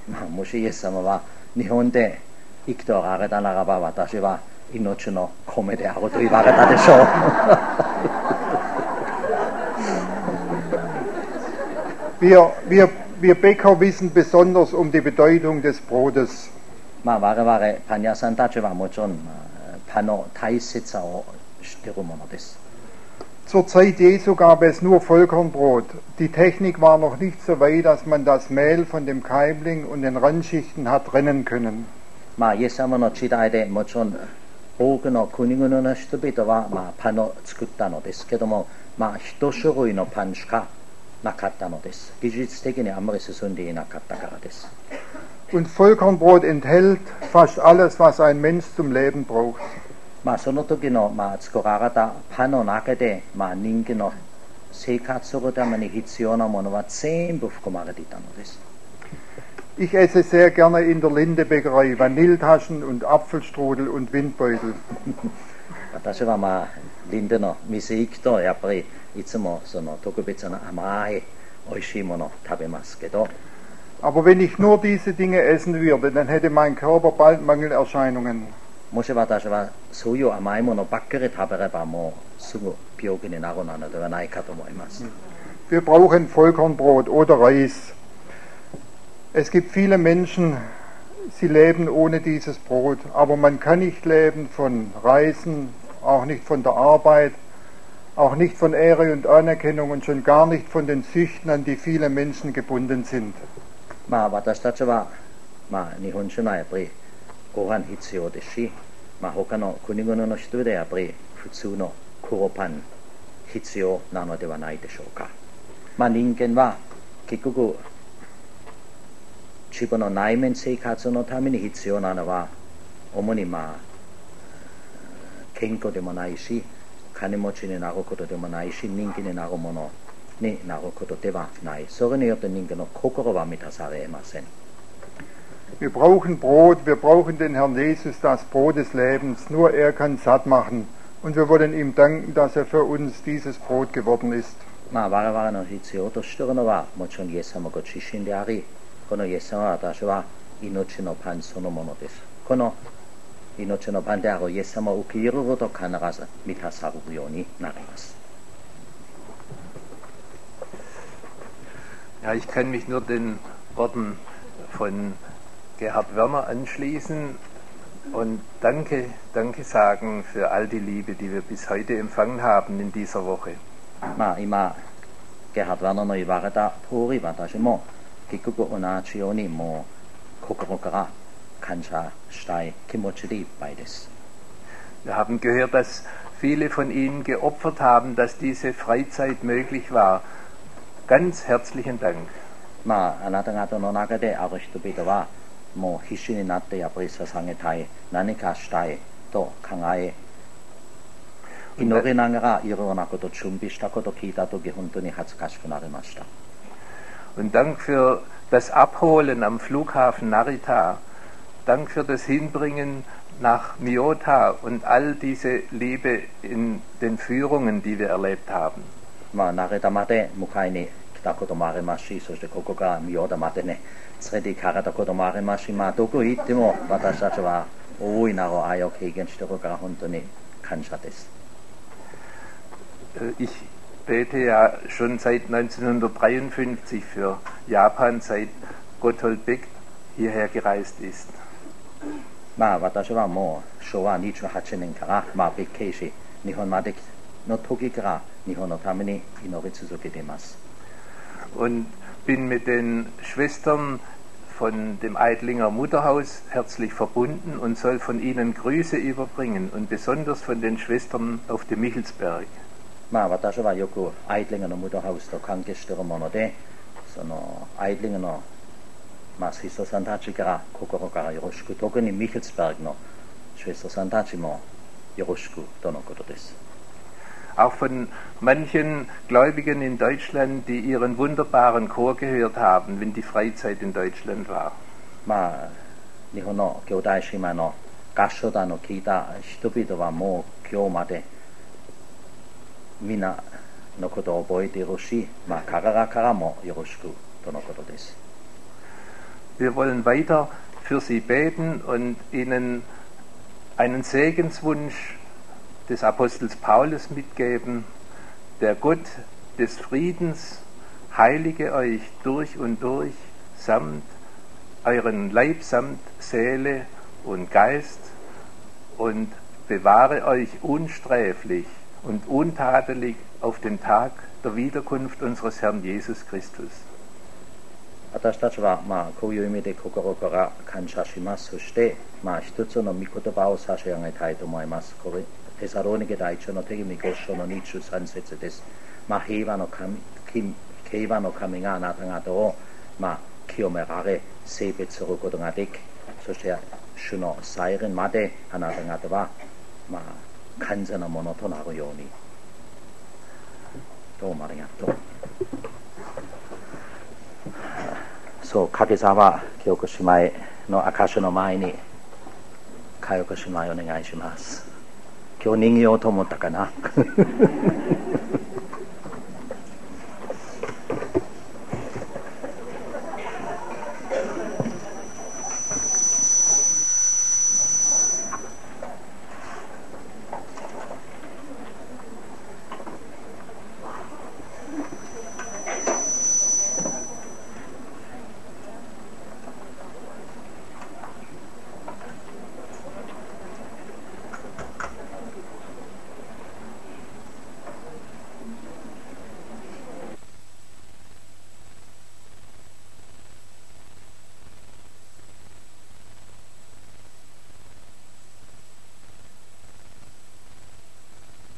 もしイエス様は日本で生きておられたならば、私は命の米であると言われたでしょう。 Wir Bäcker wissen besonders um die Bedeutung des Brotes. 我々パン屋さんたちはもちろんパンの大切さを知っているものです。 Zur Zeit Jesu gab es nur Vollkornbrot. Die Technik war noch nicht so weit, dass man das Mehl von dem Keimling und den Randschichten hat trennen können. イエス様の時代でもちろん多くの国々の人々はパンを作ったのですけども、一種類のパンしかなかったのです。技術的にあまり進んでいなかったからです。 Und Vollkornbrot enthält fast alles, was ein Mensch zum Leben braucht. その時の作られたパンの中で人間の生活するために必要なものは全部含まれていたのです。 Ich esse sehr gerne in der Lindebäckerei Vanilletaschen und Apfelstrudel und Windbeutel. 私はリンデの店行くとやっぱりいつもその特別な甘い美味しいものを食べますけど。 Aber wenn ich nur diese Dinge essen würde, dann hätte mein Körper bald Mangelerscheinungen. もし私はそういう甘いものばっかり食べればもうすぐ病気になるのではないかと思います。 Wir brauchen Vollkornbrot oder Reis. Es gibt viele Menschen, sie leben ohne dieses Brot, aber man kann nicht leben von Reisen, auch nicht von der Arbeit, auch nicht von Ehre und Anerkennung und schon gar nicht von den Süchten, an die viele Menschen gebunden sind. 私たちは日本酒のやっぱりご飯必要ですし、他の国々の人でやっぱり普通の黒パン必要なのではないでしょうか。人間は結局自分の内面生活のために必要なのは主に健康でもないし、金持ちになることでもないし、人気になるものになることではない。それによって人間の心は満たされません。 Wir brauchen Brot, wir brauchen den Herrn Jesus, das Brot des Lebens. Nur er kann satt machen. Und wir wollen ihm danken, dass er für uns dieses Brot geworden ist. 我々の必要としているのはもちろんイエス様ご自身であり、このイエス様は私は命のパンそのものです。この命のパンであるイエス様を受け入れると必ず満たされるようになります。 Ja, ich kann mich nur den Worten von Gerhard Werner anschließen und danke sagen für all die Liebe, die wir bis heute empfangen haben in dieser Woche. 今ゲハドワノの言われた通り、私も結局同じようにもう心から感謝したい気持ちでいっぱいです。 Wir haben gehört, dass viele von Ihnen geopfert haben, dass diese Freizeit möglich war. Ganz herzlichen Dank. あなた方の中である人々はもう必死になってやっぱり捧げたい、何かしたいと考え、祈りながらいろいろなこと準備したことを聞いたとき本当に恥ずかしくなりました。 Und Dank für das Abholen am Flughafen Narita, Dank für das Hinbringen nach Miyota und all diese Liebe in den Führungen, die wir erlebt haben. 成田まで迎えに来たこともありますし、そしてここからミヨダまでね連れて行かれたこともありますし、どこ行っても私たちは大いなる愛を経験しているから本当に感謝です。 Ich bete ja schon seit 1953 für Japan, seit Gotthold Beck hierher gereist ist. 私はもう昭和28年からベッケージ日本までの時から日本のために祈り続けています。 Und bin mit den Schwestern von dem Eidlinger Mutterhaus herzlich verbunden und soll von ihnen Grüße überbringen und besonders von den Schwestern auf dem Michelsberg. 私はよくアイドリングのムードハウスと関係しているもので、そのアイドリングのシスターさんたちから心からよろしく、特にミヒルスベルグのシスターさんたちもよろしくとのことです。 Auch von manchen Gläubigen in Deutschland, die ihren wunderbaren Chor gehört haben, wenn die Freizeit in Deutschland war. 日本の兄弟姉妹の合唱団を聞いた人々はもう今日までみんなのことを覚えているし、彼らからもよろしくとのことです。 Wir wollen weiter für sie beten und ihnen einen Segenswunsch des Apostels Paulus mitgeben. Der Gott des Friedens heilige euch durch und durch, samt euren Leib, samt Seele und Geist, und bewahre euch unsträflich und untadelig auf den Tag der Wiederkunft unseres Herrn Jesus Christus. 私たちはこういう意味で心から感謝します。そして一つの御言葉を差し上げたいと思います。これテサロニケ第一の手紙5章の23節です。平和の神があなた方を清められ聖別することができ、そして主の再臨まであなた方は完全なものとなるように。どうもありがとう。掛沢清子姉妹の証の前に佳代子姉妹お願いします。今日逃げようと思ったかな